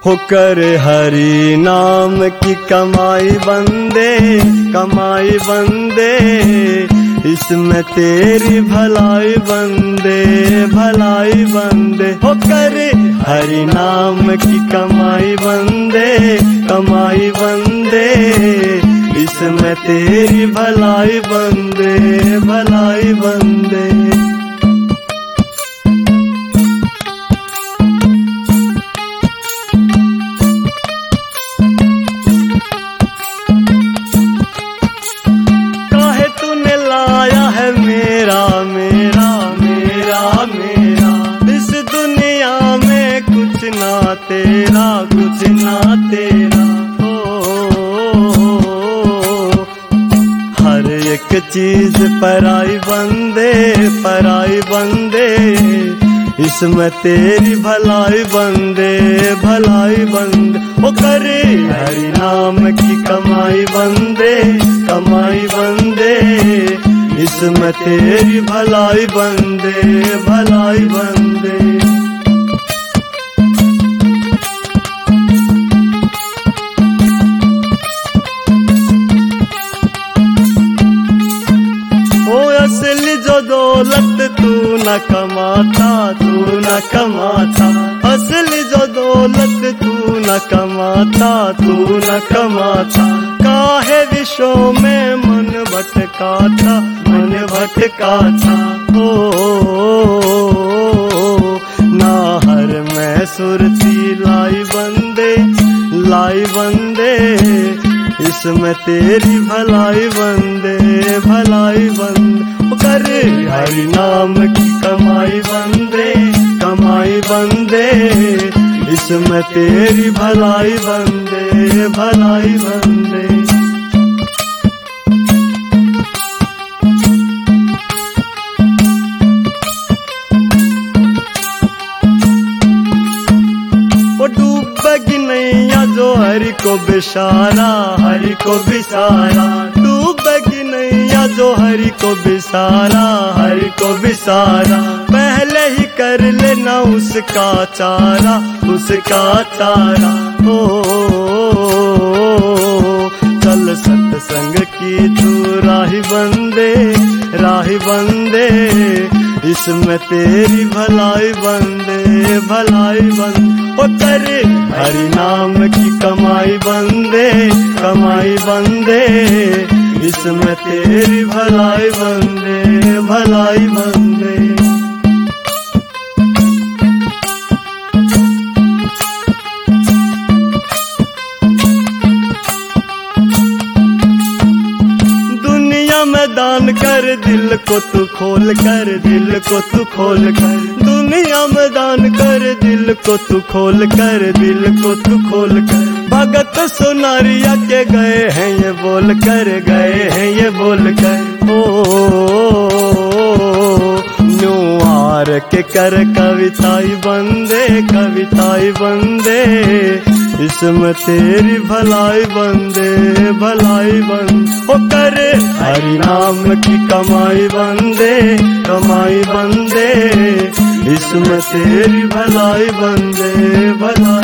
होकर हरि नाम की कमाई बंदे, इसमें तेरी भलाई बंदे, होकर हरि नाम की कमाई बंदे, इसमें तेरी भलाई बंदे। इस दुनिया में कुछ ना तेरा हर एक चीज पराई बंदे, इसमें तेरी भलाई बंदे, ओ करे हरि नाम की कमाई बंदे, इसमें तेरी भलाई बंदे। ओ असली जो दौलत तू न कमाता, असली जो दौलत तू न कमाता, काहे विश्व में मन भटकाता, ना हर में सुरती लाई बंदे, इसमें तेरी भलाई बंदे, कर हरि नाम की कमाई बंदे, इसमें तेरी भलाई बंदे। डूबेगी नैया जो हरि को बिसारा, डूबेगी नैया जो हरि को बिसारा, पहले ही कर लेना उसका चारा, चल सत्संग की तू राही बंदे, इसमें तेरी भलाई बंदे, ओ तेरे हरि नाम की कमाई बंदे, इसमें तेरी भलाई बंदे। दान कर दिल को तू खोल कर, दुनिया में दान कर दिल को तू खोल कर, भगत सोनारिया के गए हैं ये बोल कर, न्यूआर के कर कविताई बंदे, इसमें तेरी भलाई बंदे, ओ करे हरि नाम की कमाई बंदे, इसमें तेरी भलाई बंदे।